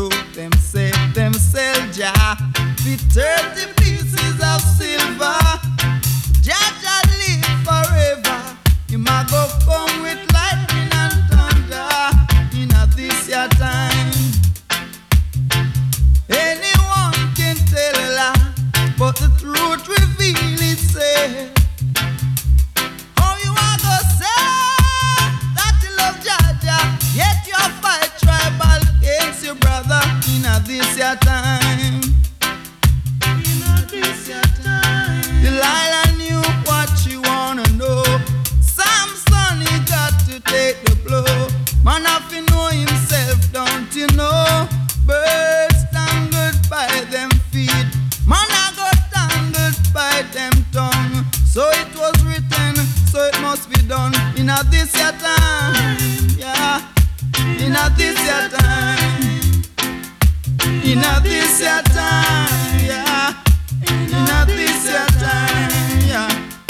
do. Them say them sell Jah for 30 pieces of silver. Jah Jah live forever. Him a go come with lightning and thunder in a this your time. Anyone can tell a lie, but the truth reveal itself. How you a go say that you love Jah Jah, yet you fight tribal against your brother in a this your time. In a this your time. Delilah knew what she wanna know. Samson, he got to take the blow. Man have to know himself, don't you know? Birds tangled by them feet, man I got tangled by them tongue. So it was written, so it must be done. In a this your time, yeah. In a this your time. In a this your time, yeah. In a this your time, yeah.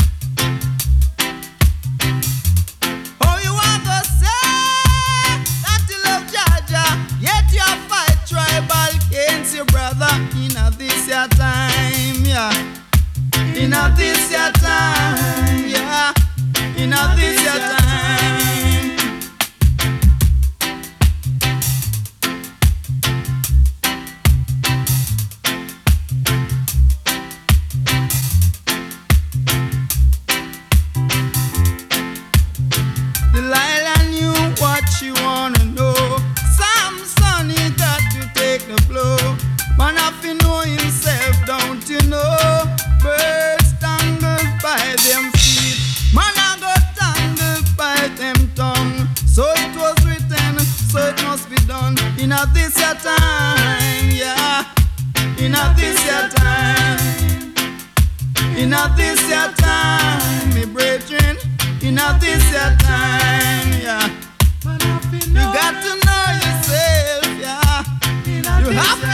Oh, you want to say that you love Jah Jah, yet you fight tribal against your brother. In a this your time, yeah. In a this your time, yeah. In a this your time. Delilah knew what she wanna know. Samson, he got to take the blow. Man have to know himself, don't you know? Birds tangled by them feet, man I got tangled by them tongue. So it was written, so it must be done. In a this your time, yeah. In a this your time. In a this your time, me brethren. In a this your time, yeah. You got to know yourself, yeah. You have to